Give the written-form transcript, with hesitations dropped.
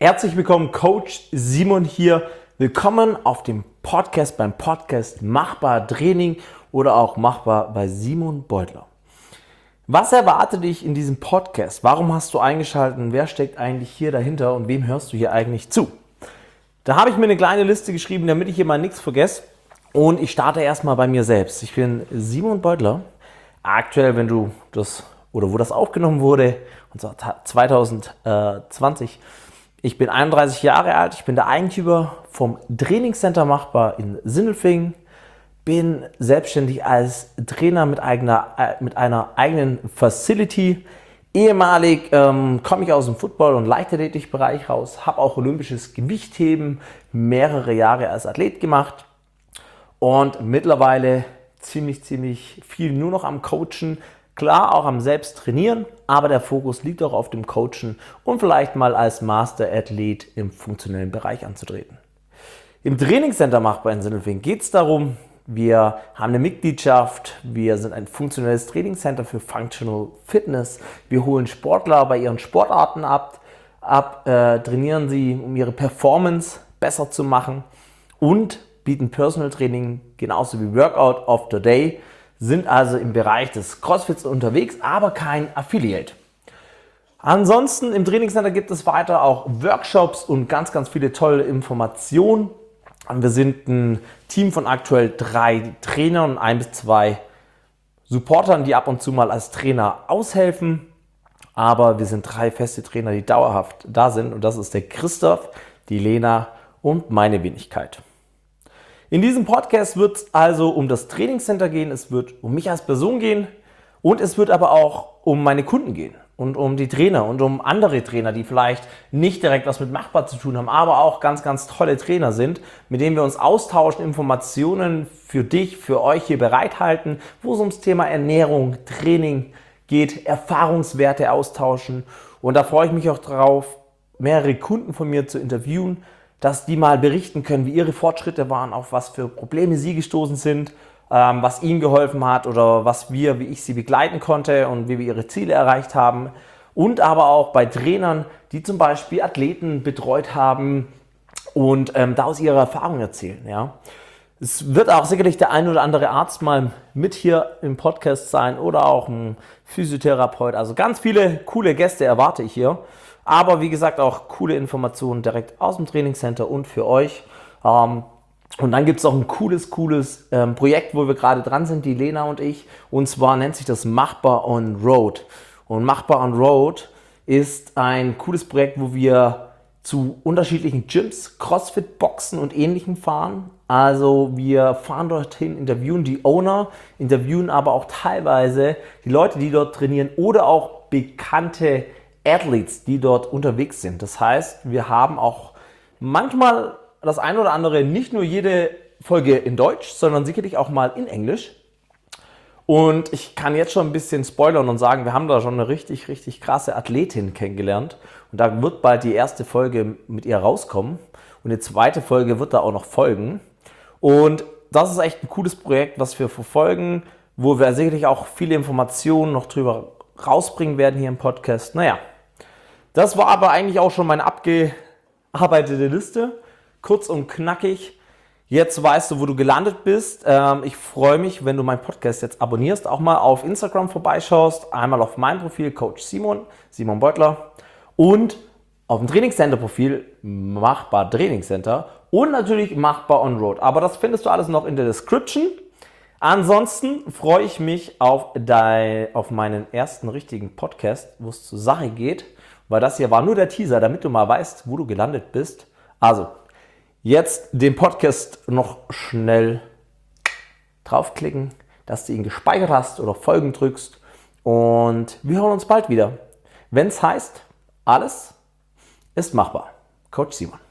Herzlich willkommen, Coach Simon hier. Willkommen auf dem Podcast, beim Podcast Machbar Training oder auch Machbar bei Simon Beutler. Was erwartet dich in diesem Podcast? Warum hast du eingeschaltet? Wer steckt eigentlich hier dahinter und wem hörst du hier eigentlich zu? Da habe ich mir eine kleine Liste geschrieben, damit ich hier mal nichts vergesse. Und ich starte erstmal bei mir selbst. Ich bin Simon Beutler. Aktuell, wenn du das oder wo das aufgenommen wurde, und zwar 2020. Ich bin 31 Jahre alt, ich bin der Eigentümer vom Trainingscenter Machbar in Sindelfingen, bin selbstständig als Trainer mit einer eigenen Facility. Ehemalig komme ich aus dem Football- und Leichtathletikbereich raus, habe auch olympisches Gewichtheben mehrere Jahre als Athlet gemacht und mittlerweile ziemlich viel nur noch am Coachen. Klar, auch am selbst trainieren, aber der Fokus liegt auch auf dem Coachen und vielleicht mal als Master-Athlet im funktionellen Bereich anzutreten. Im Trainingscenter Machbar in Sindelfingen geht es darum, wir haben eine Mitgliedschaft, wir sind ein funktionelles Trainingscenter für Functional Fitness. Wir holen Sportler bei ihren Sportarten ab, trainieren sie, um ihre Performance besser zu machen und bieten Personal Training genauso wie Workout of the Day, sind also im Bereich des CrossFits unterwegs, aber kein Affiliate. Ansonsten im Trainingscenter gibt es weiter auch Workshops und ganz viele tolle Informationen. Wir sind ein Team von aktuell 3 Trainern und 1 bis 2 Supportern, die ab und zu mal als Trainer aushelfen. Aber wir sind 3 feste Trainer, die dauerhaft da sind. Und das ist der Christoph, die Lena und meine Wenigkeit. In diesem Podcast wird es also um das Trainingscenter gehen, es wird um mich als Person gehen und es wird aber auch um meine Kunden gehen und um die Trainer und um andere Trainer, die vielleicht nicht direkt was mit Machbar zu tun haben, aber auch ganz tolle Trainer sind, mit denen wir uns austauschen, Informationen für dich, für euch hier bereithalten, wo es ums Thema Ernährung, Training geht, Erfahrungswerte austauschen. Und da freue ich mich auch drauf, mehrere Kunden von mir zu interviewen, dass die mal berichten können, wie ihre Fortschritte waren, auf was für Probleme sie gestoßen sind, was ihnen geholfen hat oder wie ich sie begleiten konnte und wie wir ihre Ziele erreicht haben. Und aber auch bei Trainern, die zum Beispiel Athleten betreut haben und da aus ihrer Erfahrung erzählen. Ja. Es wird auch sicherlich der ein oder andere Arzt mal mit hier im Podcast sein oder auch ein Physiotherapeut. Also ganz viele coole Gäste erwarte ich hier. Aber wie gesagt auch coole Informationen direkt aus dem Trainingscenter und für euch. Und dann gibt es auch ein cooles Projekt, wo wir gerade dran sind, die Lena und ich. Und zwar nennt sich das Machbar on Road. Und Machbar on Road ist ein cooles Projekt, wo wir zu unterschiedlichen Gyms, Crossfit, Boxen und Ähnlichem fahren. Also wir fahren dorthin, interviewen die Owner, interviewen aber auch teilweise die Leute, die dort trainieren oder auch bekannte Athletes, die dort unterwegs sind. Das heißt, wir haben auch manchmal das ein oder andere, nicht nur jede Folge in Deutsch, sondern sicherlich auch mal in Englisch. Und ich kann jetzt schon ein bisschen spoilern und sagen, wir haben da schon eine richtig krasse Athletin kennengelernt. Und da wird bald die erste Folge mit ihr rauskommen. Und die zweite Folge wird da auch noch folgen. Und das ist echt ein cooles Projekt, was wir verfolgen, wo wir sicherlich auch viele Informationen noch drüber rausbringen werden hier im Podcast. Naja, das war aber eigentlich auch schon meine abgearbeitete Liste. Kurz und knackig. Jetzt weißt du, wo du gelandet bist. Ich freue mich, wenn du meinen Podcast jetzt abonnierst, auch mal auf Instagram vorbeischaust. Einmal auf mein Profil, Coach Simon Beutler. Und auf dem Trainingscenter-Profil Machbar Trainingscenter. Und natürlich Machbar on Road. Aber das findest du alles noch in der Description. Ansonsten freue ich mich auf meinen ersten richtigen Podcast, wo es zur Sache geht, weil das hier war nur der Teaser, damit du mal weißt, wo du gelandet bist. Also, jetzt den Podcast noch schnell draufklicken, dass du ihn gespeichert hast oder Folgen drückst und wir hören uns bald wieder, wenn es heißt, alles ist machbar. Coach Simon.